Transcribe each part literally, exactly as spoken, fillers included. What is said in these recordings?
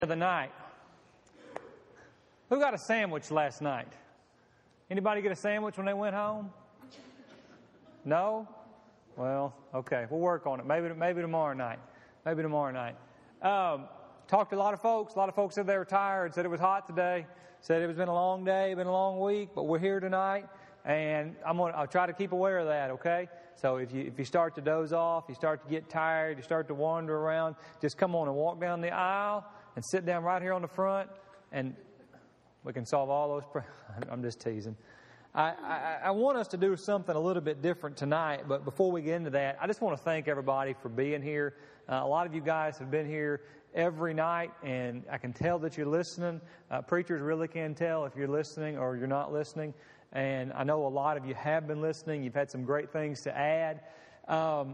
of the night. Who got a sandwich last night? Anybody get a sandwich when they went home? No? Well, okay. We'll work on it. Maybe maybe tomorrow night. Maybe tomorrow night. Um, talked to a lot of folks. A lot of folks said they were tired, said it was hot today, said it was been a long day, been a long week, but we're here tonight. And I'm gonna, I'll try to keep aware of that, okay? So if you if you start to doze off, you start to get tired, you start to wander around, just come on and walk down the aisle and sit down right here on the front, and we can solve all those problems. I'm just teasing. I, I, I want us to do something a little bit different tonight, but before we get into that, I just want to thank everybody for being here. Uh, a lot of you guys have been here every night, and I can tell that you're listening. Uh, preachers really can tell if you're listening or you're not listening. And I know a lot of you have been listening. You've had some great things to add. Um,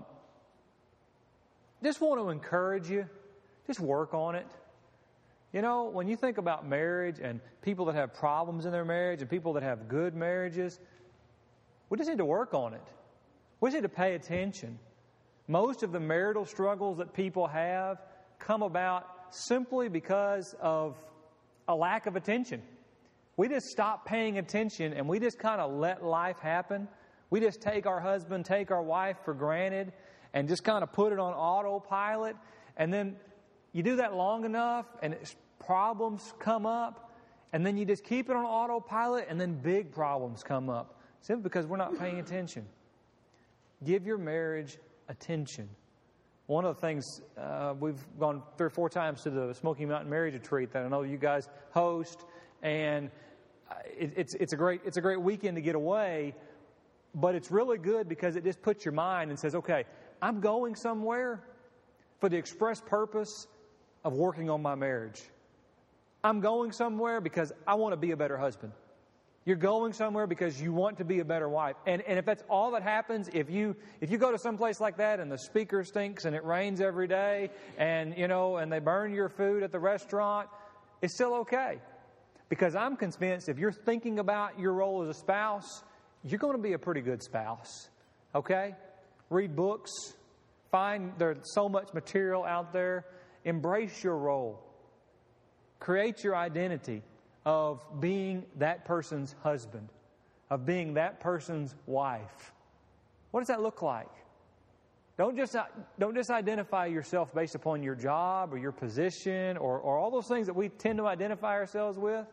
just want to encourage you. Just work on it. You know, when you think about marriage and people that have problems in their marriage and people that have good marriages, we just need to work on it. We just need to pay attention. Most of the marital struggles that people have come about simply because of a lack of attention. We just stop paying attention and we just kind of let life happen. We just take our husband, take our wife for granted and just kind of put it on autopilot. And then you do that long enough and it's, problems come up. And then you just keep it on autopilot and then big problems come up. Simply because we're not paying attention. Give your marriage attention. One of the things, uh, we've gone three or four times to the Smoky Mountain Marriage Retreat that I know you guys host. And it, it's it's a great it's a great weekend to get away, but it's really good because it just puts your mind and says, okay, I'm going somewhere for the express purpose of working on my marriage. I'm going somewhere because I want to be a better husband. You're going somewhere because you want to be a better wife. And and if that's all that happens, if you if you go to some place like that and the speaker stinks and it rains every day and you know and they burn your food at the restaurant, it's still okay. Because I'm convinced if you're thinking about your role as a spouse, you're going to be a pretty good spouse. Okay? Read books. Find there's so much material out there. Embrace your role. Create your identity of being that person's husband, of being that person's wife. What does that look like? Don't just don't just identify yourself based upon your job or your position or, or all those things that we tend to identify ourselves with.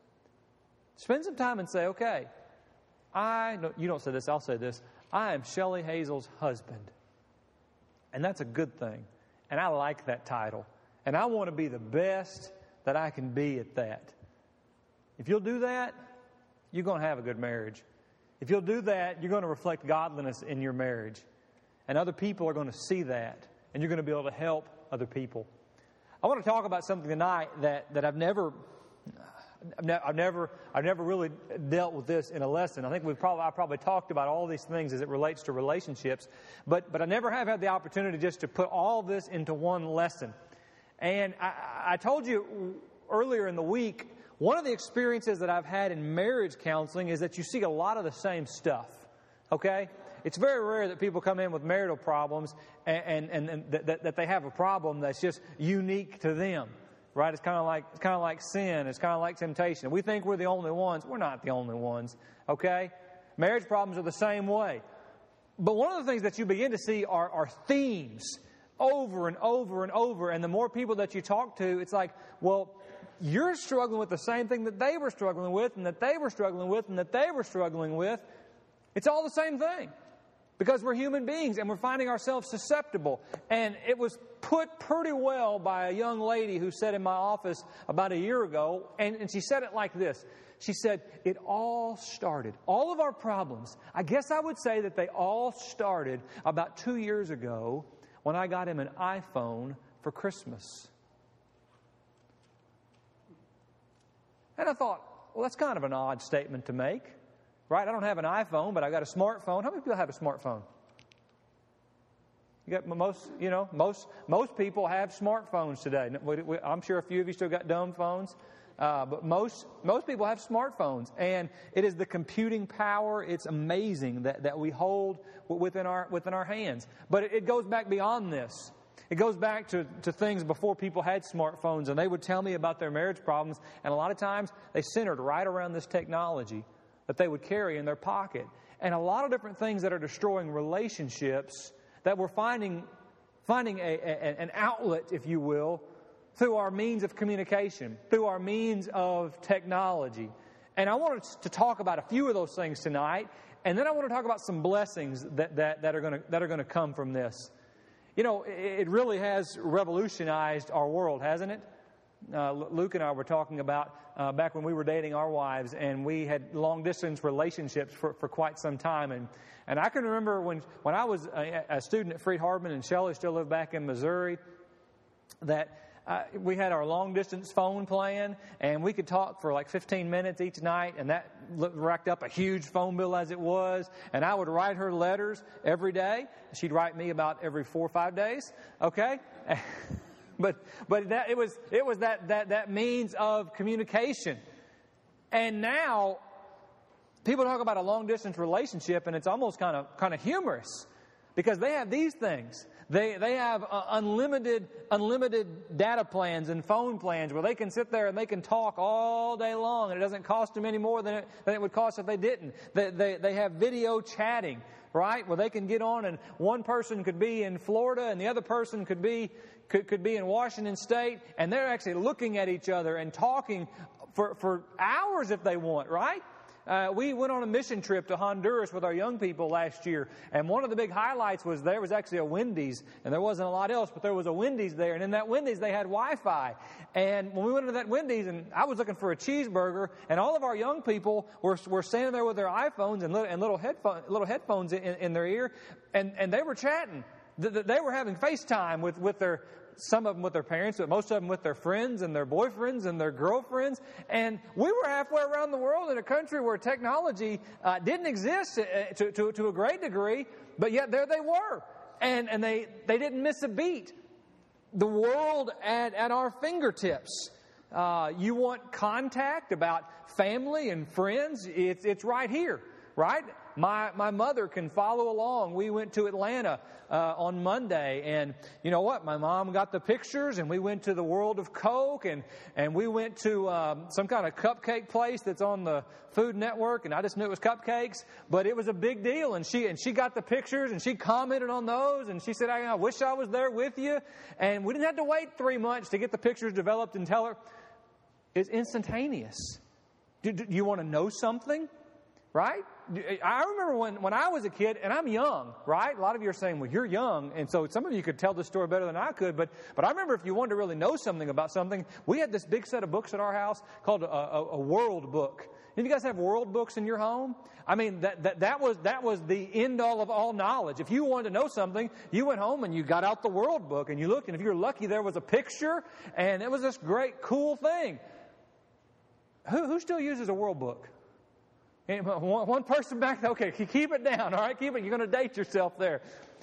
Spend some time and say, okay, I no, you don't say this, I'll say this. I am Shelley Hazel's husband. And that's a good thing. And I like that title. And I want to be the best that I can be at that. If you'll do that, you're going to have a good marriage. If you'll do that, you're going to reflect godliness in your marriage. And other people are going to see that. And you're going to be able to help other people. I want to talk about something tonight that, that I've never, I've never, I've never really dealt with this in a lesson. I think we've probably, I probably talked about all these things as it relates to relationships. But, but I never have had the opportunity just to put all this into one lesson. And I, I told you earlier in the week, one of the experiences that I've had in marriage counseling is that you see a lot of the same stuff. Okay? It's very rare that people come in with marital problems and, and, and that, that they have a problem that's just unique to them. Right? It's kind of like it's kind of like sin. It's kind of like temptation. We think we're the only ones. We're not the only ones. Okay? Marriage problems are the same way. But one of the things that you begin to see are, are themes over and over and over. And the more people that you talk to, it's like, well, you're struggling with the same thing that they were struggling with and that they were struggling with and that they were struggling with. It's all the same thing. Because we're human beings and we're finding ourselves susceptible. And it was put pretty well by a young lady who sat in my office about a year ago. And, and she said it like this. She said, it all started, all of our problems, I guess I would say that they all started about two years ago when I got him an iPhone for Christmas. And I thought, well, that's kind of an odd statement to make. Right? I don't have an iPhone, but I got a smartphone. How many people have a smartphone? You got most, you know, most most people have smartphones today. I'm sure a few of you still got dumb phones, uh, but most most people have smartphones, and it is the computing power. It's amazing that, that we hold within our within our hands. But it goes back beyond this. It goes back to, to things before people had smartphones, and they would tell me about their marriage problems, and a lot of times they centered right around this technology that they would carry in their pocket. And a lot of different things that are destroying relationships that we're finding, finding a, a, an outlet, if you will, through our means of communication, through our means of technology. And I wanted to talk about a few of those things tonight, and then I want to talk about some blessings that, that, that are going to, that are going to come from this. You know, it really has revolutionized our world, hasn't it? Uh, Luke and I were talking about uh, back when we were dating our wives, and we had long-distance relationships for, for quite some time. And, and I can remember when, when I was a, a student at Freed-Hardeman, and Shelley still lived back in Missouri, that uh, we had our long-distance phone plan, and we could talk for like fifteen minutes each night, and that racked up a huge phone bill as it was. And I would write her letters every day. She'd write me about every four or five days, okay? But but that it was it was that that that means of communication. And now people talk about a long distance relationship, and it's almost kind of kind of humorous because they have these things. They they have uh, unlimited unlimited data plans and phone plans where they can sit there and they can talk all day long, and it doesn't cost them any more than it, than it would cost if they didn't. They they they have video chatting, right? Where they can get on, and one person could be in Florida and the other person could be could could be in Washington State, and they're actually looking at each other and talking for for hours if they want, right? Uh, we went on a mission trip to Honduras with our young people last year, and one of the big highlights was there was actually a Wendy's, and there wasn't a lot else, but there was a Wendy's there, and in that Wendy's they had Wi-Fi. And when we went into that Wendy's, and I was looking for a cheeseburger, and all of our young people were were standing there with their iPhones and little, and little headphone, little headphones in, in their ear, and and they were chatting. They were having FaceTime with with their. Some of them with their parents, but most of them with their friends and their boyfriends and their girlfriends. And we were halfway around the world in a country where technology uh, didn't exist to, to, to a great degree, but yet there they were. And, and they, they didn't miss a beat. The world at, at our fingertips. Uh, you want contact about family and friends? It's, it's right here, right? My my mother can follow along. We went to Atlanta uh, on Monday, and you know what? My mom got the pictures, and we went to the World of Coke, and, and we went to um, some kind of cupcake place that's on the Food Network, and I just knew it was cupcakes, but it was a big deal, and she and she got the pictures, and she commented on those, and she said, I, I wish I was there with you, and we didn't have to wait three months to get the pictures developed and tell her. It's instantaneous. Do, do you want to know something? Right? I remember when, when I was a kid, and I'm young, right? A lot of you are saying, well, you're young, and so some of you could tell this story better than I could, but but I remember if you wanted to really know something about something, we had this big set of books at our house called a, a, a world book. Did you guys have world books in your home? I mean, that, that, that was that was the end all of all knowledge. If you wanted to know something, you went home and you got out the world book, and you looked, and if you were lucky, there was a picture, and it was this great, cool thing. Who, who still uses a world book? One person back there, okay, keep it down, all right? Keep it. You're going to date yourself there.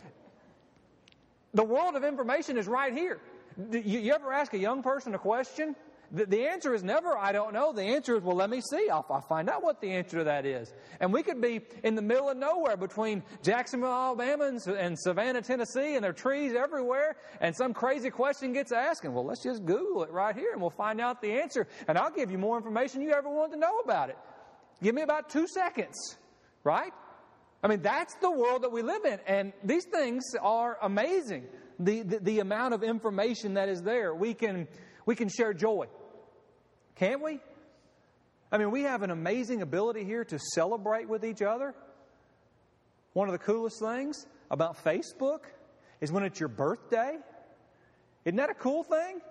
The world of information is right here. You ever ask a young person a question? The answer is never, I don't know. The answer is, well, let me see. I'll, I'll find out what the answer to that is. And we could be in the middle of nowhere between Jacksonville, Alabama and, and Savannah, Tennessee, and there are trees everywhere, and some crazy question gets asked, and well, let's just Google it right here, and we'll find out the answer, and I'll give you more information you ever want to know about it. Give me about two seconds, right? I mean, that's the world that we live in. And these things are amazing. The, the, the amount of information that is there. We can, we can share joy. Can't we? I mean, we have an amazing ability here to celebrate with each other. One of the coolest things about Facebook is when it's your birthday. Isn't that a cool thing?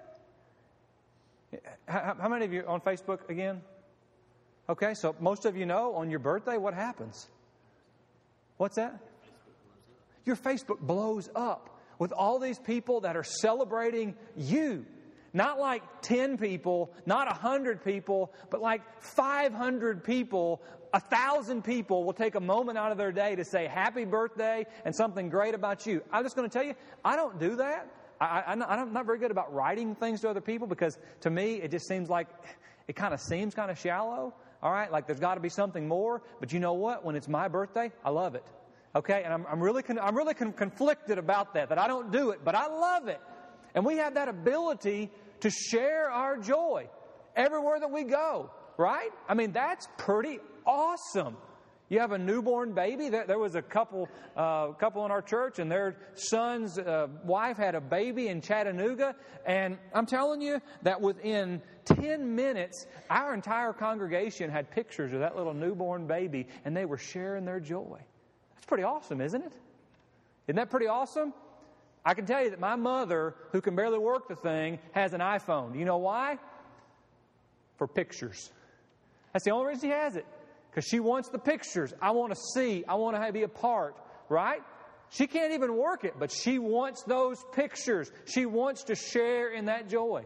How, how many of you are on Facebook again? Okay, so most of you know on your birthday what happens. What's that? Your Facebook blows up with all these people that are celebrating you. Not like ten people, not one hundred people, but like five hundred people, one thousand people will take a moment out of their day to say happy birthday and something great about you. I'm just going to tell you, I don't do that. I, I, I'm not very good about writing things to other people because to me it just seems like, it kind of seems kind of shallow. All right, like there's got to be something more. But you know what? When it's my birthday, I love it. Okay, and I'm, I'm really con- I'm really con- conflicted about that, that I don't do it, but I love it. And we have that ability to share our joy everywhere that we go, right? I mean, that's pretty awesome. You have a newborn baby. There, there was a couple uh, couple in our church, and their son's uh, wife had a baby in Chattanooga. And I'm telling you that within ten minutes, our entire congregation had pictures of that little newborn baby, and they were sharing their joy. That's pretty awesome, isn't it? Isn't that pretty awesome? I can tell you that my mother, who can barely work the thing, has an iPhone. Do you know why? For pictures. That's the only reason she has it. Because she wants the pictures. I want to see. I want to be a part. Right? She can't even work it, but she wants those pictures. She wants to share in that joy.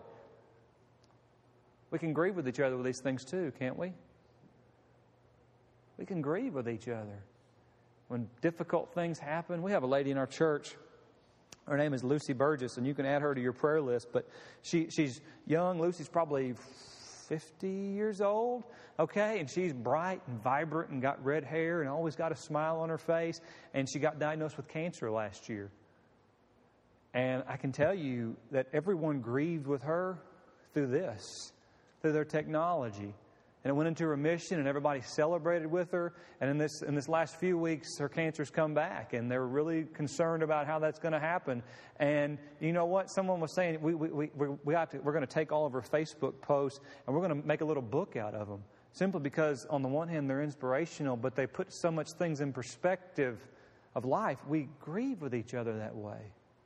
We can grieve with each other with these things too, can't we? We can grieve with each other. When difficult things happen, we have a lady in our church. Her name is Lucy Burgess, and you can add her to your prayer list. But she, she's young. Lucy's probably fifty years old, okay? And she's bright and vibrant and got red hair and always got a smile on her face. And she got diagnosed with cancer last year. And I can tell you that everyone grieved with her through this, through their technology. And it went into remission, and everybody celebrated with her. And in this in this last few weeks, her cancer's come back, and they're really concerned about how that's going to happen. And you know what? Someone was saying we we we we, we have to, we're going to take all of her Facebook posts and we're going to make a little book out of them. Simply because, on the one hand, they're inspirational, but they put so much things in perspective of life. We grieve with each other that way.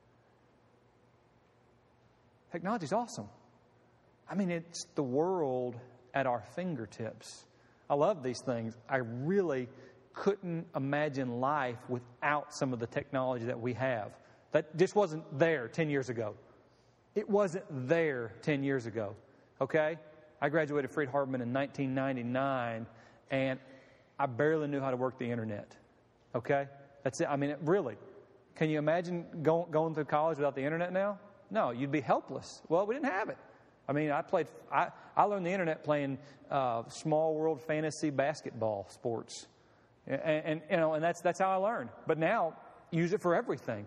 Technology's awesome. I mean, it's the world at our fingertips. I love these things. I really couldn't imagine life without some of the technology that we have. That just wasn't there ten years ago. It wasn't there ten years ago. Okay? I graduated Freed Hardeman in nineteen ninety-nine, and I barely knew how to work the internet. Okay? That's it. I mean, it, really. Can you imagine go, going through college without the internet now? No, you'd be helpless. Well, we didn't have it. I mean, I played. I, I learned the internet playing uh, small world fantasy basketball sports, and, and you know, and that's that's how I learned. But now, use it for everything.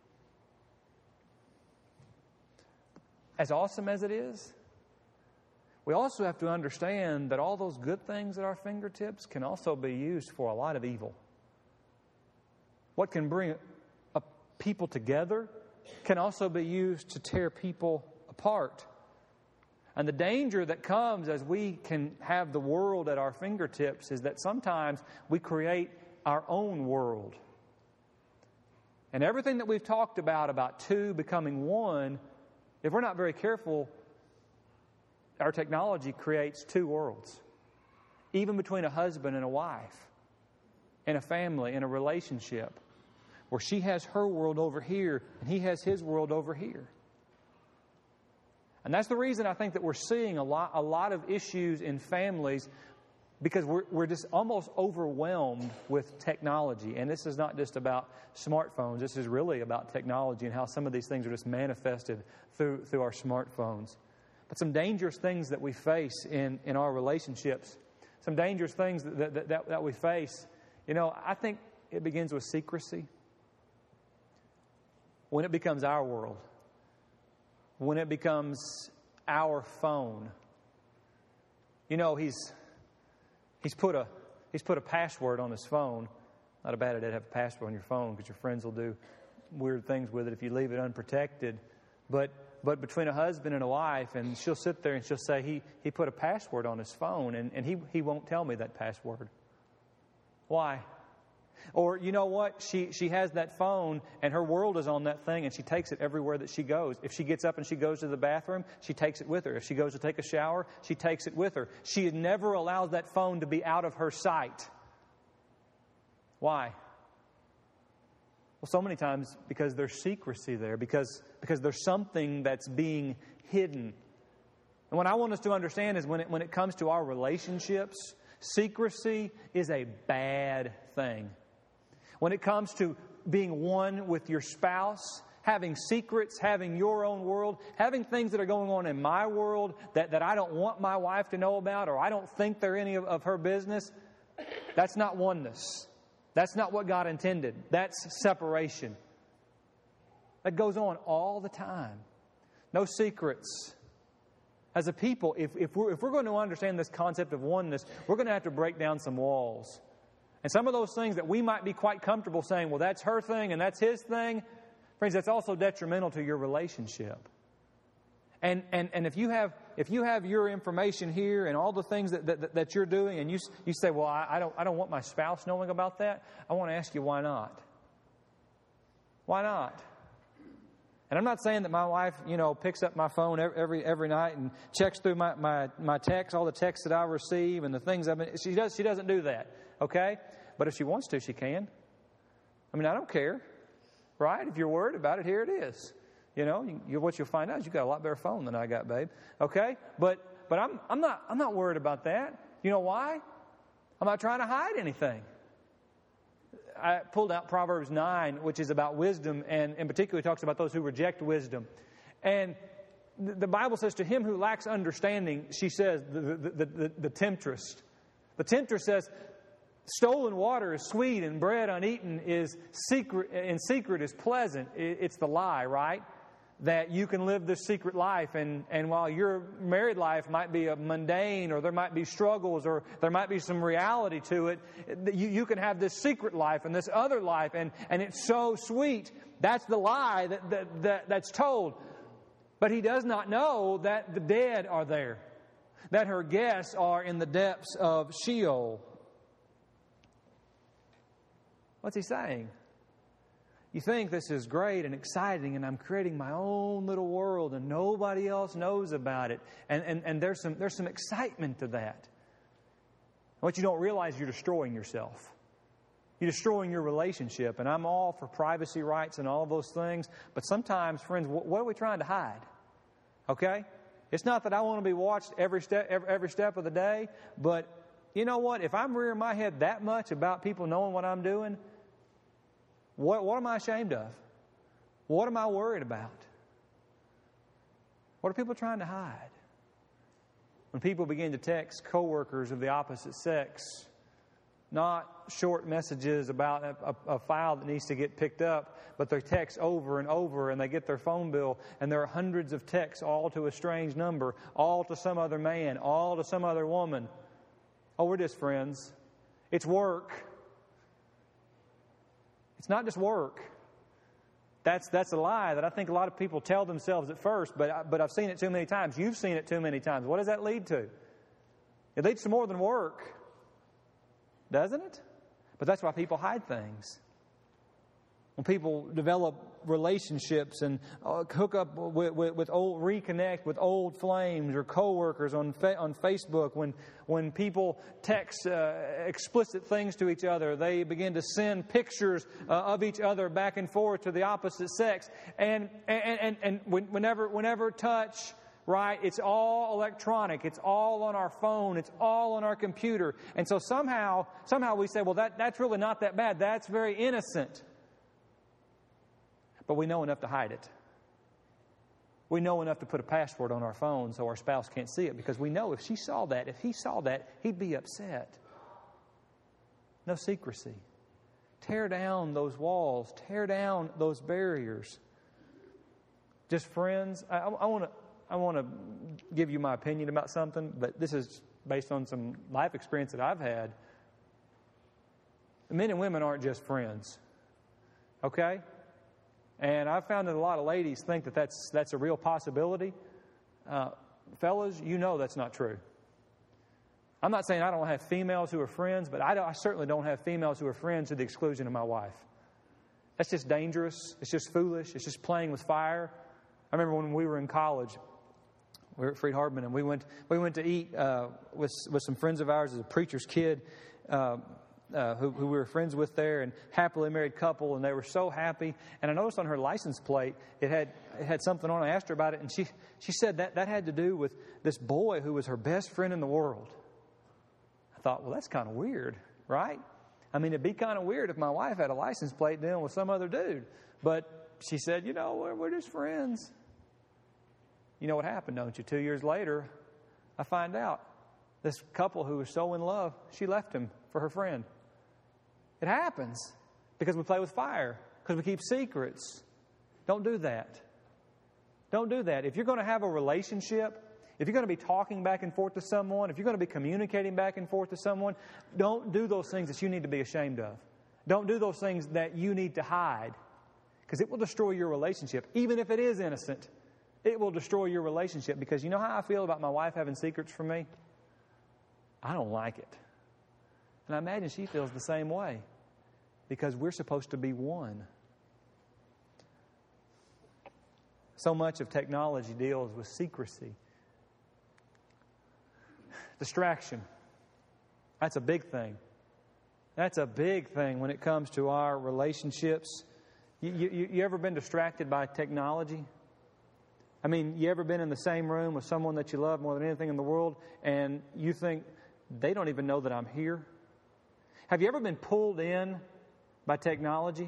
As awesome as it is, we also have to understand that all those good things at our fingertips can also be used for a lot of evil. What can bring a people together can also be used to tear people apart. And the danger that comes as we can have the world at our fingertips is that sometimes we create our own world. And everything that we've talked about, about two becoming one, if we're not very careful, our technology creates two worlds. Even between a husband and a wife, in a family, in a relationship, where she has her world over here and he has his world over here. And that's the reason I think that we're seeing a lot, a lot of issues in families, because we're, we're just almost overwhelmed with technology. And this is not just about smartphones. This is really about technology and how some of these things are just manifested through, through our smartphones. But some dangerous things that we face in, in our relationships, some dangerous things that, that, that, that we face, you know, I think it begins with secrecy. When it becomes our world. When it becomes our phone. You know, he's he's put a he's put a password on his phone. Not a bad idea to have a password on your phone, because your friends will do weird things with it if you leave it unprotected. But but between a husband and a wife, and she'll sit there and she'll say he he put a password on his phone, and, and he he won't tell me that password. Why? Or, you know what, she she has that phone and her world is on that thing, and she takes it everywhere that she goes. If she gets up and she goes to the bathroom, she takes it with her. If she goes to take a shower, she takes it with her. She never allows that phone to be out of her sight. Why? Well, so many times because there's secrecy there, because, because there's something that's being hidden. And what I want us to understand is when it, when it comes to our relationships, secrecy is a bad thing. When it comes to being one with your spouse, having secrets, having your own world, having things that are going on in my world that, that I don't want my wife to know about, or I don't think they're any of, of her business, that's not oneness. That's not what God intended. That's separation. That goes on all the time. No secrets. As a people, if, if, we're, if we're going to understand this concept of oneness, we're going to have to break down some walls. And some of those things that we might be quite comfortable saying, well, that's her thing and that's his thing, friends, that's also detrimental to your relationship. And and and if you have if you have your information here and all the things that that, that you're doing, and you you say, well, I, I don't I don't want my spouse knowing about that, I want to ask you, why not? Why not? And I'm not saying that my wife, you know, picks up my phone every every night and checks through my, my, my texts, all the texts that I receive and the things I've been... She, does, she doesn't do that, okay? But if she wants to, she can. I mean, I don't care, right? If you're worried about it, here it is. You know, you, you, what you'll find out is you got a lot better phone than I got, babe. Okay? But but I'm I'm not I'm not worried about that. You know why? I'm not trying to hide anything. I pulled out Proverbs nine, which is about wisdom, and in particular talks about those who reject wisdom. And the Bible says, to him who lacks understanding, she says, the, the, the, the, the temptress. The temptress says, stolen water is sweet and bread uneaten is secret, in secret is pleasant. It's the lie, right? That you can live this secret life, and, and while your married life might be a mundane, or there might be struggles, or there might be some reality to it, you, you can have this secret life and this other life, and, and it's so sweet. That's the lie that, that, that that's told. But he does not know that the dead are there, that her guests are in the depths of Sheol. What's he saying? You think this is great and exciting, and I'm creating my own little world and nobody else knows about it. And, and, and there's some there's some excitement to that. What you don't realize, you're destroying yourself. You're destroying your relationship. And I'm all for privacy rights and all of those things. But sometimes, friends, what are we trying to hide? Okay? It's not that I want to be watched every step every, every step of the day. But you know what? If I'm rearing my head that much about people knowing what I'm doing, What, what am I ashamed of? What am I worried about? What are people trying to hide? When people begin to text coworkers of the opposite sex, not short messages about a, a, a file that needs to get picked up, but they text over and over, and they get their phone bill, and there are hundreds of texts, all to a strange number, all to some other man, all to some other woman. Oh, we're just friends. It's work. It's not just work. That's that's a lie that I think a lot of people tell themselves at first, but, I, but I've seen it too many times. You've seen it too many times. What does that lead to? It leads to more than work, doesn't it? But that's why people hide things. When people develop relationships and uh, hook up with, with, with old, reconnect with old flames or coworkers on fa- on Facebook, when when people text uh, explicit things to each other, they begin to send pictures uh, of each other back and forth to the opposite sex, and and and, and whenever whenever touch. Right? It's all electronic. It's all on our phone. It's all on our computer. And so somehow, somehow we say, well, that, that's really not that bad. That's very innocent. But we know enough to hide it. We know enough to put a password on our phone so our spouse can't see it, because we know if she saw that, if he saw that, he'd be upset. No secrecy. Tear down those walls. Tear down those barriers. Just friends, I, I want to I want to give you my opinion about something, but this is based on some life experience that I've had. Men and women aren't just friends. Okay? And I've found that a lot of ladies think that that's, that's a real possibility. Uh, fellas, you know that's not true. I'm not saying I don't have females who are friends, but I, don't, I certainly don't have females who are friends to the exclusion of my wife. That's just dangerous. It's just foolish. It's just playing with fire. I remember when we were in college, we were at Freed Hardman, and we went we went to eat uh, with with some friends of ours as a preacher's kid. Uh, Uh, who, who we were friends with there, and happily married couple, and they were so happy. And I noticed on her license plate it had it had something on it. I asked her about it, and she she said that that had to do with this boy who was her best friend in the world. I thought, well, that's kind of weird, right? I mean, it'd be kind of weird if my wife had a license plate dealing with some other dude. But she said, you know, we're, we're just friends. You know what happened, don't you? Two years later, I find out this couple who was so in love, she left him for her friend. It happens because we play with fire, because we keep secrets. Don't do that. Don't do that. If you're going to have a relationship, if you're going to be talking back and forth to someone, if you're going to be communicating back and forth to someone, don't do those things that you need to be ashamed of. Don't do those things that you need to hide, because it will destroy your relationship. Even if it is innocent, it will destroy your relationship. Because you know how I feel about my wife having secrets from me? I don't like it. And I imagine she feels the same way, because we're supposed to be one. So much of technology deals with secrecy. Distraction. That's a big thing. That's a big thing when it comes to our relationships. You, you, you ever been distracted by technology? I mean, you ever been in the same room with someone that you love more than anything in the world, and you think, they don't even know that I'm here? Have you ever been pulled in by technology?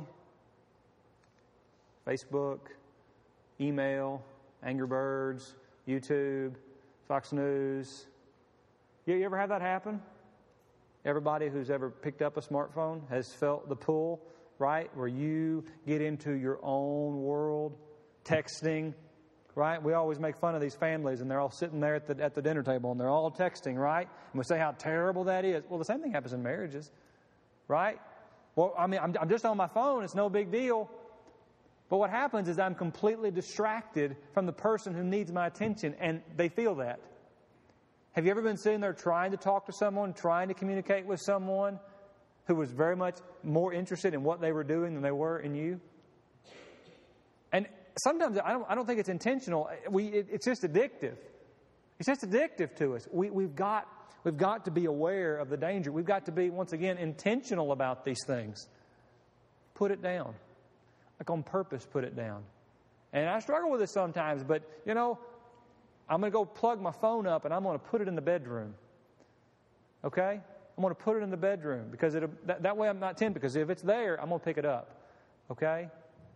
Facebook, email, Angry Birds, YouTube, Fox News. You, you ever have that happen? Everybody who's ever picked up a smartphone has felt the pull, right? Where you get into your own world, texting, right? We always make fun of these families, and they're all sitting there at the at the dinner table, and they're all texting, right? And we say how terrible that is. Well, the same thing happens in marriages, right? Well, I mean, I'm, I'm just on my phone. It's no big deal. But what happens is I'm completely distracted from the person who needs my attention, and they feel that. Have you ever been sitting there trying to talk to someone, trying to communicate with someone who was very much more interested in what they were doing than they were in you? And sometimes I don't, I don't think it's intentional. We, it, it's just addictive. It's just addictive to us. We, we've got, we've got to be aware of the danger. We've got to be, once again, intentional about these things. Put it down. Like on purpose, put it down. And I struggle with this sometimes, but, you know, I'm going to go plug my phone up and I'm going to put it in the bedroom. Okay? I'm going to put it in the bedroom because it, that, that way I'm not tempted, because if it's there, I'm going to pick it up. Okay?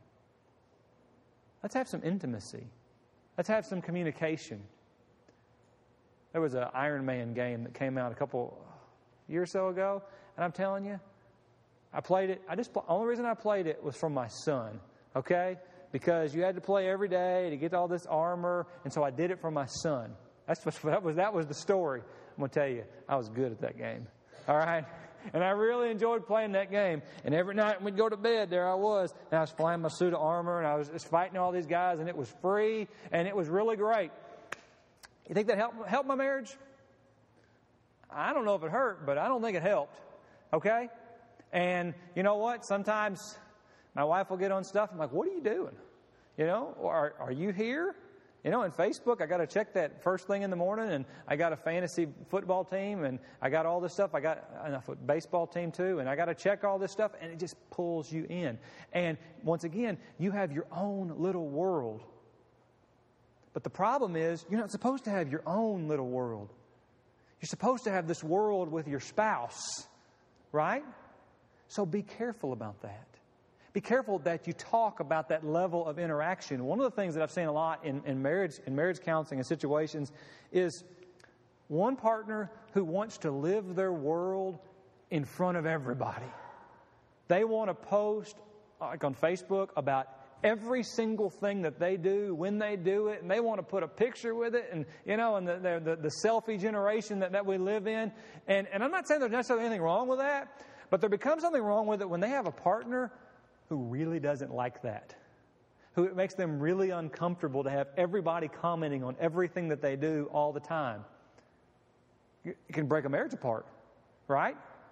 Let's have some intimacy. Let's have some communication. There was an Iron Man game that came out a couple years or so ago, and I'm telling you, I played it. I just the only reason I played it was from my son. Okay? Because you had to play every day to get all this armor, and so I did it for my son. That's what that was. That was the story. I'm going to tell you, I was good at that game. All right, and I really enjoyed playing that game. And every night when we'd go to bed, there I was, and I was flying my suit of armor, and I was just fighting all these guys, and it was free, and it was really great. You think that helped helped my marriage? I don't know if it hurt, but I don't think it helped. Okay, and you know what? Sometimes my wife will get on stuff. I'm like, what are you doing? You know, or are, are you here? You know, in Facebook, I got to check that first thing in the morning, and I got a fantasy football team, and I got all this stuff. I got a baseball team too, and I got to check all this stuff, and it just pulls you in. And once again, you have your own little world. But the problem is, you're not supposed to have your own little world. You're supposed to have this world with your spouse, right? So be careful about that. Be careful that you talk about that level of interaction. One of the things that I've seen a lot in, in marriage in marriage counseling and situations is one partner who wants to live their world in front of everybody. They want to post, like on Facebook, about every single thing that they do, when they do it, and they want to put a picture with it, and you know, and the the, the selfie generation that, that we live in. And, and I'm not saying there's necessarily anything wrong with that, but there becomes something wrong with it when they have a partner who really doesn't like that, who it makes them really uncomfortable to have everybody commenting on everything that they do all the time. It can break a marriage apart, right?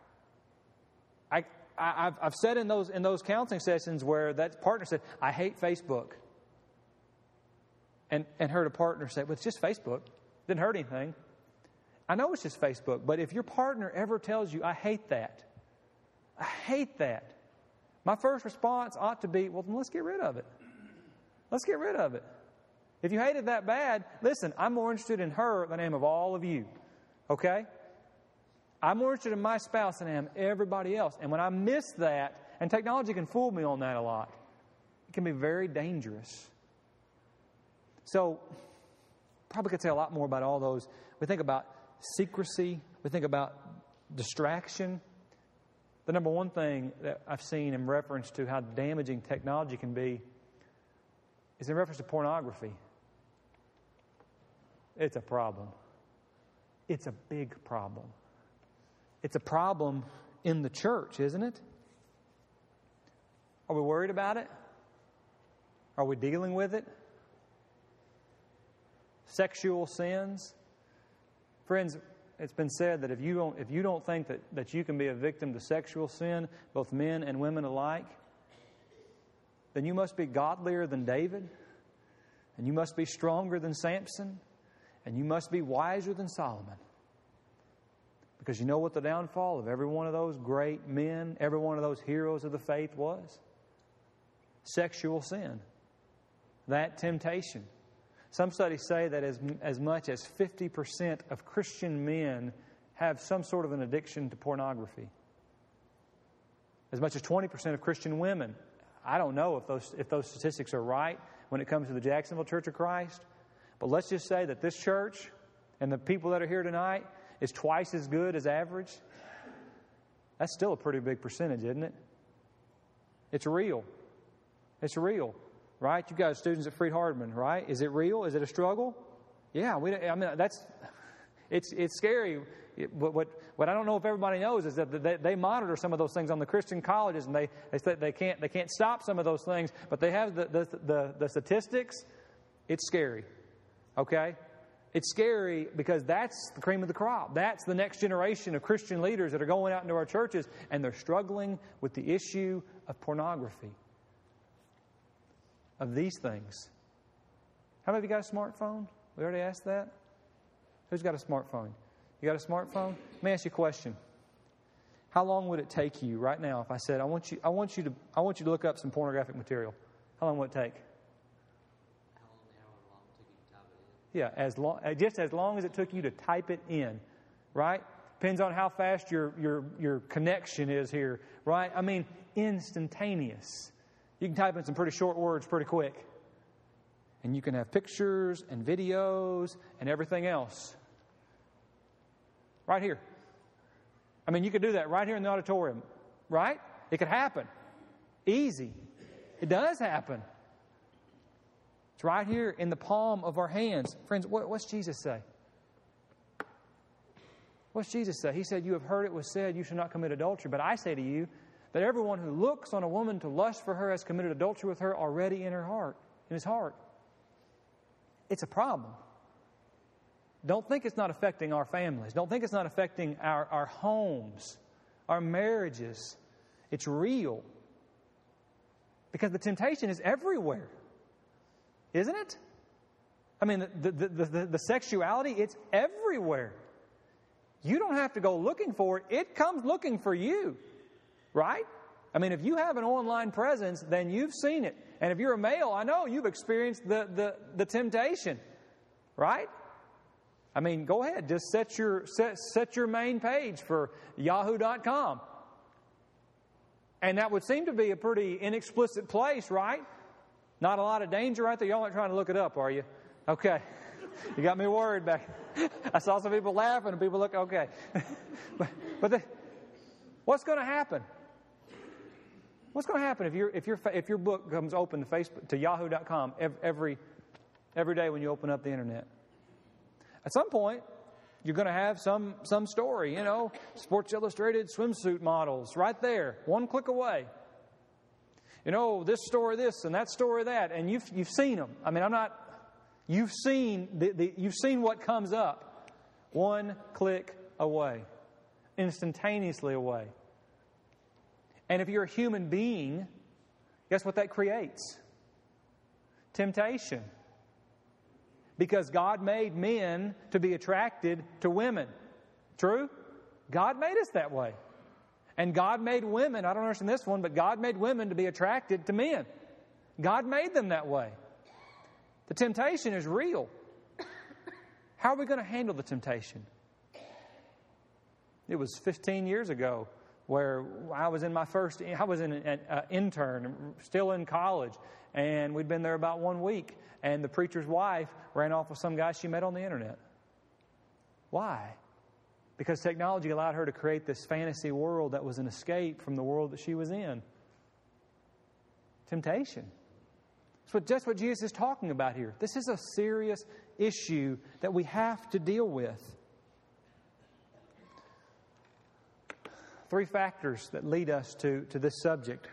I, I, I've, I've said in those in those counseling sessions where that partner said, I hate Facebook. And, and heard a partner say, well, it's just Facebook. Didn't hurt anything. I know it's just Facebook, but if your partner ever tells you, I hate that, I hate that, my first response ought to be, well, then let's get rid of it. Let's get rid of it. If you hate it that bad, listen, I'm more interested in her than I am of all of you. Okay? I'm more interested in my spouse than I am everybody else. And when I miss that, and technology can fool me on that a lot, it can be very dangerous. So, probably could say a lot more about all those. We think about secrecy. We think about distraction. The number one thing that I've seen in reference to how damaging technology can be is in reference to pornography. It's a problem. It's a big problem. It's a problem in the church, isn't it? Are we worried about it? Are we dealing with it? Sexual sins. Friends, it's been said that if you don't, if you don't think that, that you can be a victim to sexual sin, both men and women alike, then you must be godlier than David, and you must be stronger than Samson, and you must be wiser than Solomon. Because you know what the downfall of every one of those great men, every one of those heroes of the faith was? Sexual sin. That temptation. Some studies say that as, as much as fifty percent of Christian men have some sort of an addiction to pornography. As much as twenty percent of Christian women. I don't know if those, if those statistics are right when it comes to the Jacksonville Church of Christ. But let's just say that this church and the people that are here tonight is twice as good as average. That's still a pretty big percentage, isn't it? It's real. It's real. Right? You guys, students at Freed-Hardeman, right? Is it real? Is it a struggle? Yeah, we. I mean, that's it's it's scary. It, what, what what I don't know if everybody knows is that they, they monitor some of those things on the Christian colleges, and they they they can't they can't stop some of those things, but they have the the the, the statistics. It's scary. Okay, it's scary because that's the cream of the crop. That's the next generation of Christian leaders that are going out into our churches, and they're struggling with the issue of pornography. Of these things. How many of you got a smartphone? We already asked that. Who's got a smartphone? You got a smartphone? Let me ask you a question. How long would it take you right now if I said, I want you, I want you to, I want you to look up some pornographic material? How long would it take? How long, how long took you to type it in? Yeah, as long, just as long as it took you to type it in, right? Depends on how fast your your your connection is here, right? I mean, instantaneous. You can type in some pretty short words pretty quick. And you can have pictures and videos and everything else. Right here. I mean, you could do that right here in the auditorium. Right? It could happen. Easy. It does happen. It's right here in the palm of our hands. Friends, what, what's Jesus say? What's Jesus say? He said, you have heard it was said, you shall not commit adultery. But I say to you, that everyone who looks on a woman to lust for her has committed adultery with her already in her heart, in his heart. It's a problem. Don't think it's not affecting our families. Don't think it's not affecting our, our homes, our marriages. It's real. Because the temptation is everywhere. Isn't it? I mean, the, the, the, the, the sexuality, it's everywhere. You don't have to go looking for it. It comes looking for you. Right? I mean, if you have an online presence, then you've seen it. And if you're a male, I know you've experienced the, the, the temptation. Right? I mean, go ahead. Just set your set, set your main page for yahoo dot com. And that would seem to be a pretty inexplicit place, right? Not a lot of danger right there. Y'all aren't trying to look it up, are you? Okay. You got me worried back. I saw some people laughing and people look, okay. but but the, what's going to happen? What's going to happen if your if your if your book comes open to Facebook to yahoo dot com every every day when you open up the internet? At some point, you're going to have some some story, you know, Sports Illustrated swimsuit models right there, one click away. You know, this story, this and that story, that, and you've you've seen them. I mean, I'm not. You've seen the, the you've seen what comes up, one click away, instantaneously away. And if you're a human being, guess what that creates? Temptation. Because God made men to be attracted to women. True? God made us that way. And God made women, I don't understand this one, but God made women to be attracted to men. God made them that way. The temptation is real. How are we going to handle the temptation? It was fifteen years ago where I was in my first, I was in an uh, intern, still in college, and we'd been there about one week, and the preacher's wife ran off with some guy she met on the internet. Why? because technology allowed her to create this fantasy world that was an escape from the world that she was in. Temptation. That's what, just what Jesus is talking about here. This is a serious issue that we have to deal with. Three factors that lead us to, to this subject.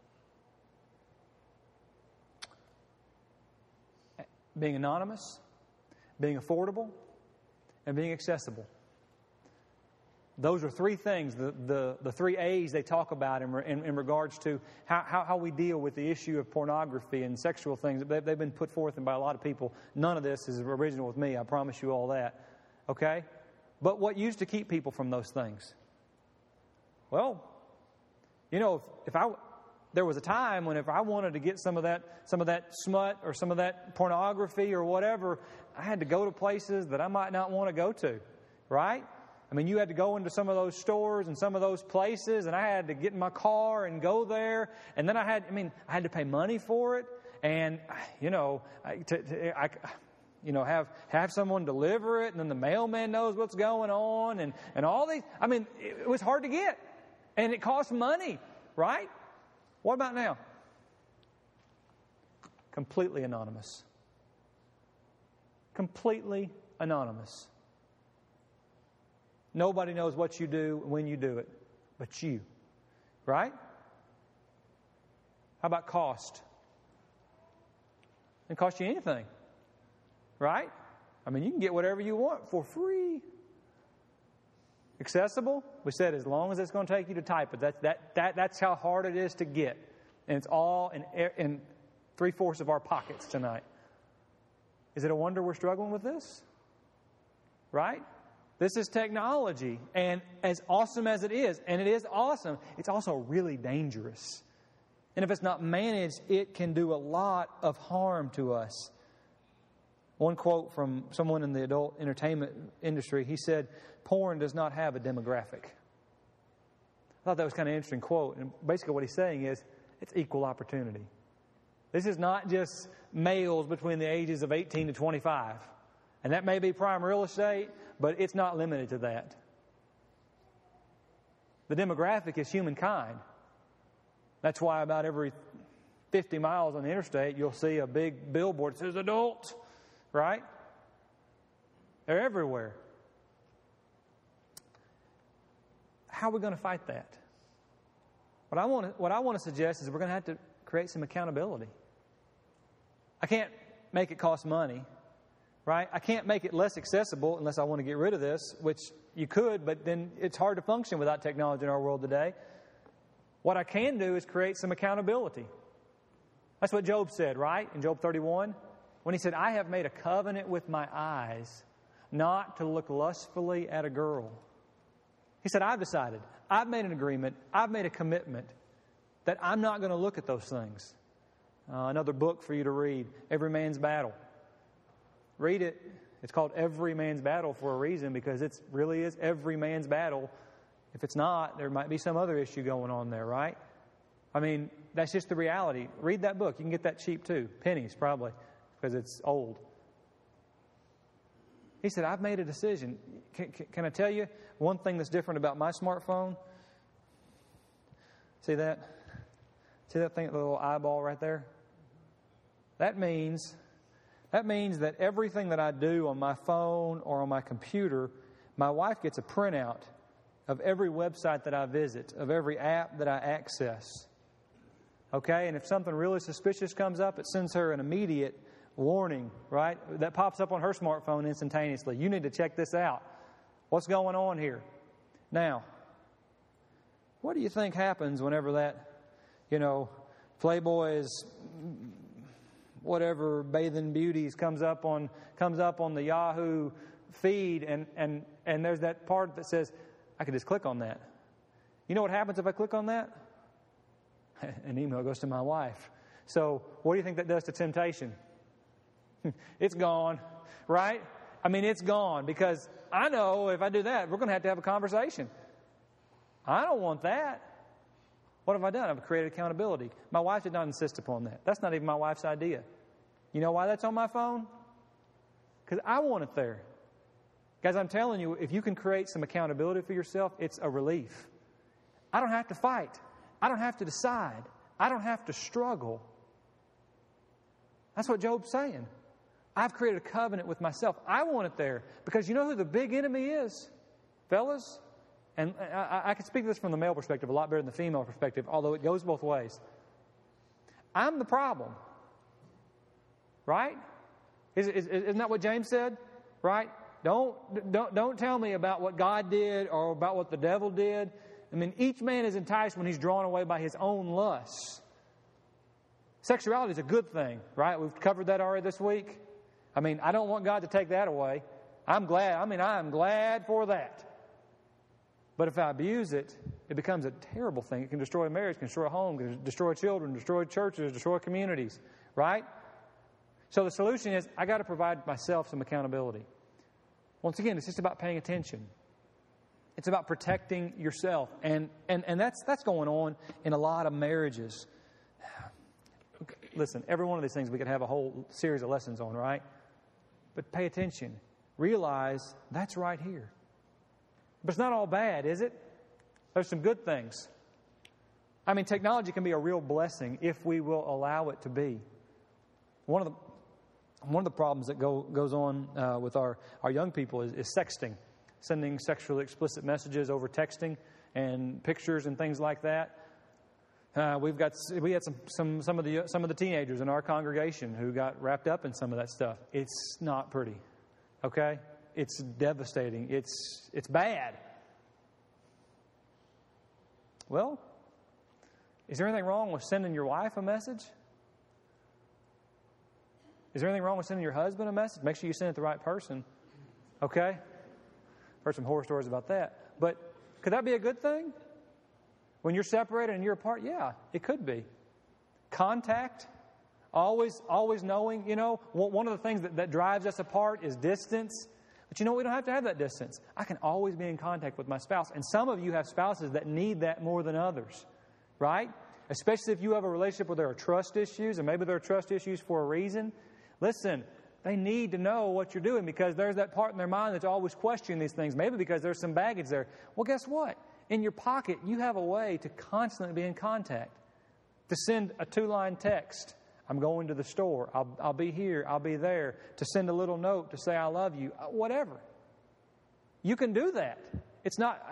Being anonymous, being affordable, and being accessible. Those are three things, the, the, the three A's they talk about in, in, in regards to how, how, how we deal with the issue of pornography and sexual things. They've, they've been put forth by a lot of people. None of this is original with me, I promise you all that. Okay? But what used to keep people from those things? Well, you know, if, if I... There was a time when if I wanted to get some of that some of that smut or some of that pornography or whatever, I had to go to places that I might not want to go to, right? I mean, you had to go into some of those stores and some of those places, and I had to get in my car and go there, and then I had, I mean, I had to pay money for it, and you know, I, to, to, I you know, have have someone deliver it, and then the mailman knows what's going on, and and all these. I mean, it, it was hard to get, and it cost money, right? What about now? Completely anonymous. Completely anonymous. Nobody knows what you do when you do it, but you. Right? How about cost? It doesn't cost you anything. Right? I mean, you can get whatever you want for free. Accessible? We said as long as it's going to take you to type it. That, that, that, that's how hard it is to get. And it's all in, in three-fourths of our pockets tonight. Is it a wonder we're struggling with this? Right? This is technology. And as awesome as it is, and it is awesome, it's also really dangerous. And if it's not managed, it can do a lot of harm to us. One quote from someone in the adult entertainment industry, he said, porn does not have a demographic. I thought that was kind of an interesting quote. And basically what he's saying is, it's equal opportunity. This is not just males between the ages of eighteen to twenty-five. And that may be prime real estate, but it's not limited to that. The demographic is humankind. That's why about every fifty miles on the interstate, you'll see a big billboard that says adult. Right? They're everywhere. How are we going to fight that? What I want to, what I want to suggest is we're going to have to create some accountability. I can't make it cost money, right? I can't make it less accessible unless I want to get rid of this, which you could, but then it's hard to function without technology in our world today. What I can do is create some accountability. That's what Job said, right? In Job thirty-one. When he said, I have made a covenant with my eyes not to look lustfully at a girl. He said, I've decided. I've made an agreement. I've made a commitment that I'm not going to look at those things. Uh, another book for you to read, Every Man's Battle. Read it. It's called Every Man's Battle for a reason, because it really is every man's battle. If it's not, there might be some other issue going on there, right? I mean, that's just the reality. Read that book. You can get that cheap too. Pennies, probably. Because it's old. He said, I've made a decision. Can, can, can I tell you one thing that's different about my smartphone? See that? See that thing, the little eyeball right there? That means, that means that everything that I do on my phone or on my computer, my wife gets a printout of every website that I visit, of every app that I access. Okay? And if something really suspicious comes up, it sends her an immediate warning, right? That pops up on her smartphone instantaneously. You need to check this out. What's going on here? Now, what do you think happens whenever that, you know, Playboy's whatever bathing beauties comes up on comes up on the Yahoo feed, and and and there's that part that says I can just click on that. You know what happens if I click on that? An email goes to my wife. So what do you think that does to temptation? It's gone, right? I mean, it's gone, because I know if I do that, we're going to have to have a conversation. I don't want that. What have I done? I've created accountability. My wife did not insist upon that. That's not even my wife's idea. You know why that's on my phone? Because I want it there. Guys, I'm telling you, if you can create some accountability for yourself, it's a relief. I don't have to fight. I don't have to decide. I don't have to struggle. That's what Job's saying. I've created a covenant with myself. I want it there because you know who the big enemy is, fellas? And I, I can speak this from the male perspective a lot better than the female perspective, although it goes both ways. I'm the problem. Right? Is, is, isn't that what James said? Right? Don't, don't, don't tell me about what God did or about what the devil did. I mean, each man is enticed when he's drawn away by his own lusts. Sexuality is a good thing, right? We've covered that already this week. I mean, I don't want God to take that away. I'm glad. I mean, I'm glad for that. But if I abuse it, it becomes a terrible thing. It can destroy a marriage, can destroy a home, can destroy children, destroy churches, destroy communities, right? So the solution is I got to provide myself some accountability. Once again, it's just about paying attention. It's about protecting yourself. And and, and that's that's going on in a lot of marriages. Listen, every one of these things we could have a whole series of lessons on, right? But pay attention. Realize that's right here. But it's not all bad, is it? There's some good things. I mean, technology can be a real blessing if we will allow it to be. One of the One of the problems that go, goes on uh, with our, our young people is, is sexting, sending sexually explicit messages over texting and pictures and things like that. Uh, we've got we had some, some some of the some of the teenagers in our congregation who got wrapped up in some of that stuff. It's not pretty, okay? It's devastating. It's it's bad. Well, is there anything wrong with sending your wife a message? Is there anything wrong with sending your husband a message? Make sure you send it to the right person. Okay? Heard some horror stories about that. But could that be a good thing? When you're separated and you're apart? Yeah, it could be. Contact. Always, always knowing, you know, one of the things that, that drives us apart is distance. But you know, we don't have to have that distance. I can always be in contact with my spouse. And some of you have spouses that need that more than others. Right? Especially if you have a relationship where there are trust issues, and maybe there are trust issues for a reason. Listen, they need to know what you're doing because there's that part in their mind that's always questioning these things, maybe because there's some baggage there. Well, guess what? In your pocket, you have a way to constantly be in contact, to send a two-line text. I'm going to the store. I'll, I'll be here. I'll be there. To send a little note to say I love you. Whatever. You can do that. It's not...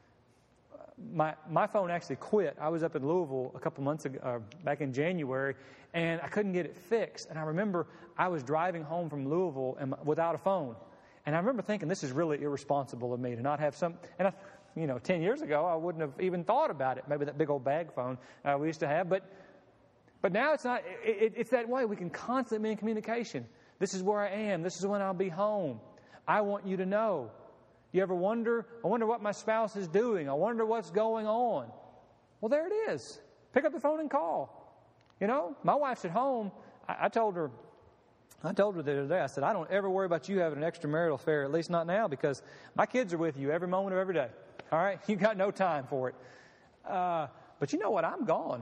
My my phone actually quit. I was up in Louisville a couple months ago, uh, back in January, and I couldn't get it fixed. And I remember I was driving home from Louisville and without a phone. And I remember thinking, this is really irresponsible of me to not have some... And, I, you know, ten years ago, I wouldn't have even thought about it. Maybe that big old bag phone uh, we used to have. But but now it's not... It, it, it's that way. We can constantly be in communication. This is where I am. This is when I'll be home. I want you to know. You ever wonder, I wonder what my spouse is doing. I wonder what's going on. Well, there it is. Pick up the phone and call. You know, my wife's at home. I, I told her, I told her the other day, I said, I don't ever worry about you having an extramarital affair, at least not now, because my kids are with you every moment of every day. All right? You got no time for it. Uh, but you know what? I'm gone.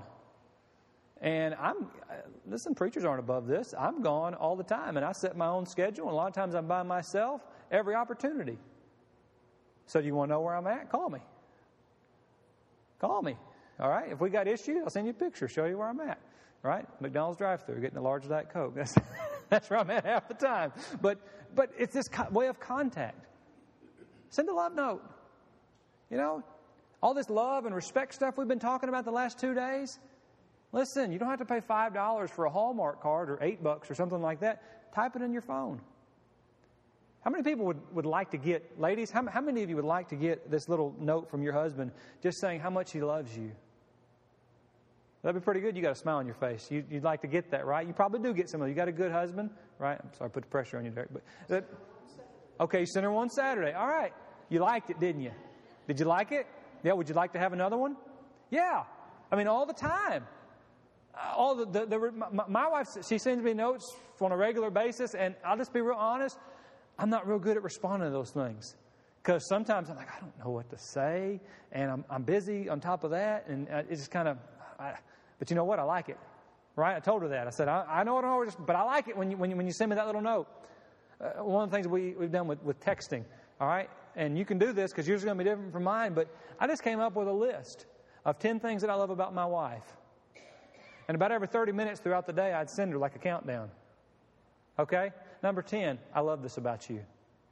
And I'm, listen, preachers aren't above this. I'm gone all the time, and I set my own schedule, and a lot of times I'm by myself every opportunity. So do you want to know where I'm at? Call me. Call me. All right? If we got issues, I'll send you a picture, show you where I'm at. All right? McDonald's drive-thru, getting a large Diet Coke. That's, that's where I'm at half the time. But but it's this co- way of contact. Send a love note. You know, all this love and respect stuff we've been talking about the last two days. Listen, you don't have to pay five dollars for a Hallmark card or eight bucks or something like that. Type it in your phone. How many people would, would like to get, ladies, how, how many of you would like to get this little note from your husband just saying how much he loves you? That'd be pretty good. You got a smile on your face. You, you'd like to get that, right? You probably do get some of it. You got a good husband, right? I'm sorry, I put the pressure on you, Derek. But that, okay, you sent her one Saturday. All right. You liked it, didn't you? Did you like it? Yeah, would you like to have another one? Yeah. I mean, all the time. All the, the, the my, my wife, she sends me notes on a regular basis, and I'll just be real honest. I'm not real good at responding to those things because sometimes I'm like, I don't know what to say, and I'm I'm busy on top of that, and it's just kind of, I, but you know what? I like it, right? I told her that. I said, I, I know I don't know, but I like it when you when you, when you send me that little note. Uh, one of the things we, we've done with, with texting, All right? And you can do this because yours is going to be different from mine, but I just came up with a list of ten things that I love about my wife. And about every thirty minutes throughout the day, I'd send her like a countdown. Okay? Number ten, I love this about you.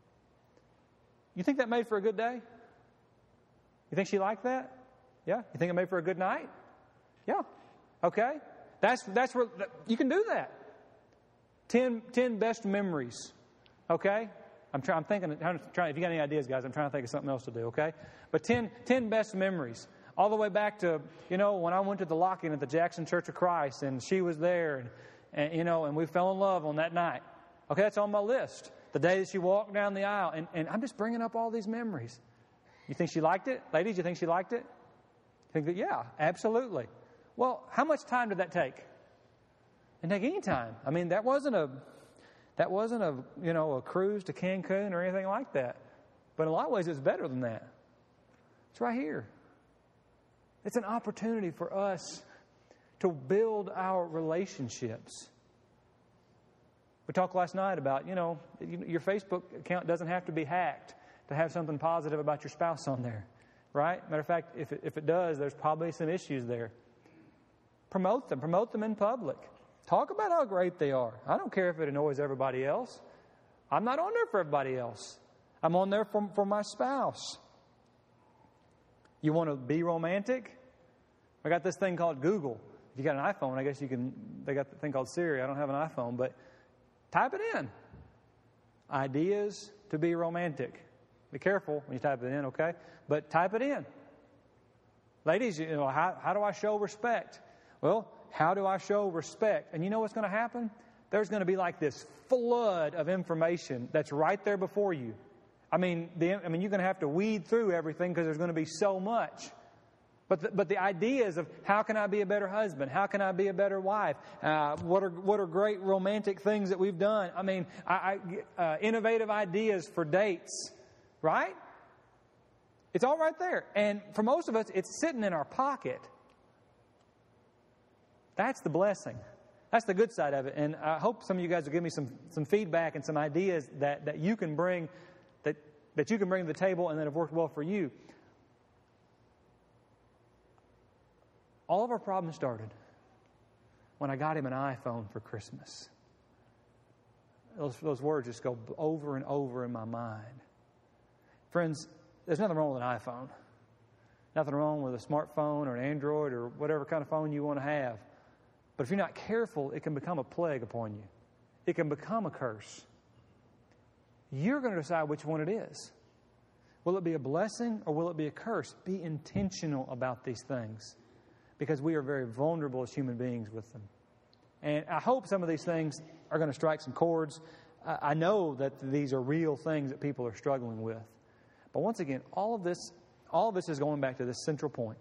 You think that made for a good day? You think she liked that? Yeah? You think it made for a good night? Yeah. Okay? That's that's where you can do that. Ten, ten best memories. Okay? I'm trying. I'm thinking. I'm trying. If you got any ideas, guys, I'm trying to think of something else to do. Okay? But ten, ten best memories, all the way back to you know when I went to the lock-in at the Jackson Church of Christ, and she was there, and, and you know, and we fell in love on that night. Okay, that's on my list. The day that she walked down the aisle, and, and I'm just bringing up all these memories. You think she liked it, ladies? You think she liked it? You think that? Yeah, absolutely. Well, how much time did that take? It didn't take any time. I mean, that wasn't a that wasn't a you know a cruise to Cancun or anything like that. But in a lot of ways, it's better than that. It's right here. It's an opportunity for us to build our relationships. We talked last night about, you know, your Facebook account doesn't have to be hacked to have something positive about your spouse on there, right? Matter of fact, if it, if it does, there's probably some issues there. Promote them. Promote them in public. Talk about how great they are. I don't care if it annoys everybody else. I'm not on there for everybody else. I'm on there for, for my spouse. You want to be romantic? I got this thing called Google. If you got an iPhone, I guess you can, they got the thing called Siri. I don't have an iPhone, but type it in. Ideas to be romantic. Be careful when you type it in, okay? But type it in. Ladies, you know, how, how do I show respect? Well, how do I show respect? And you know what's going to happen? There's going to be like this flood of information that's right there before you. I mean, the, I mean, you're going to have to weed through everything because there's going to be so much. But the, but the ideas of how can I be a better husband? How can I be a better wife? Uh, what are what are great romantic things that we've done? I mean, I, I, uh, innovative ideas for dates, right? It's all right there. And for most of us, it's sitting in our pocket. That's the blessing. That's the good side of it. And I hope some of you guys will give me some, some feedback and some ideas that, that you can bring that, that you can bring to the table and that have worked well for you. All of our problems started when I got him an iPhone for Christmas. Those, those words just go over and over in my mind. Friends, there's nothing wrong with an iPhone. Nothing wrong with a smartphone or an Android or whatever kind of phone you want to have. But if you're not careful, it can become a plague upon you. It can become a curse. You're going to decide which one it is. Will it be a blessing or will it be a curse? Be intentional about these things because we are very vulnerable as human beings with them. And I hope some of these things are going to strike some chords. I know that these are real things that people are struggling with. But once again, all of this, all of this is going back to this central point.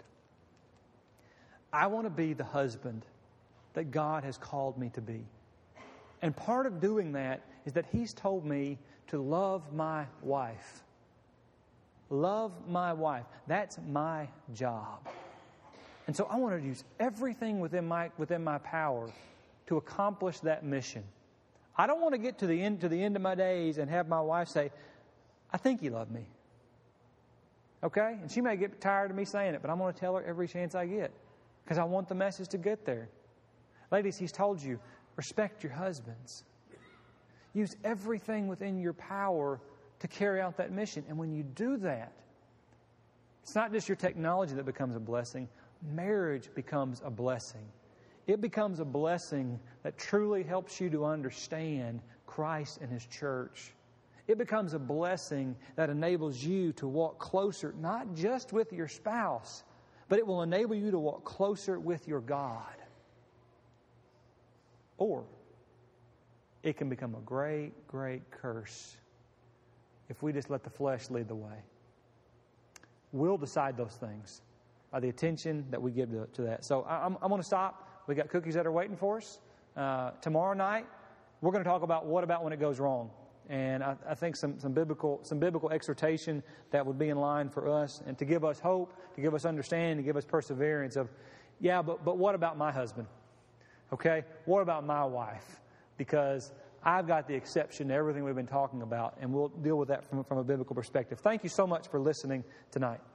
I want to be the husband that God has called me to be. And part of doing that is that He's told me to love my wife. Love my wife. That's my job. And so I want to use everything within my within my power to accomplish that mission. I don't want to get to the end to the end of my days and have my wife say, "I think you love me." Okay? And she may get tired of me saying it, but I'm going to tell her every chance I get because I want the message to get there. Ladies, He's told you, respect your husbands. Use everything within your power to carry out that mission. And when you do that, it's not just your technology that becomes a blessing. Marriage becomes a blessing. It becomes a blessing that truly helps you to understand Christ and His church. It becomes a blessing that enables you to walk closer, not just with your spouse, but it will enable you to walk closer with your God. Or it can become a great, great curse if we just let the flesh lead the way. We'll decide those things by the attention that we give to, to that. So I'm, I'm going to stop. We got cookies that are waiting for us. Uh, tomorrow night, we're going to talk about what about when it goes wrong. And I, I think some, some biblical some biblical exhortation that would be in line for us and to give us hope, to give us understanding, to give us perseverance of, yeah, but but what about my husband? Okay? What about my wife? Because I've got the exception to everything we've been talking about, and we'll deal with that from, from a biblical perspective. Thank you so much for listening tonight.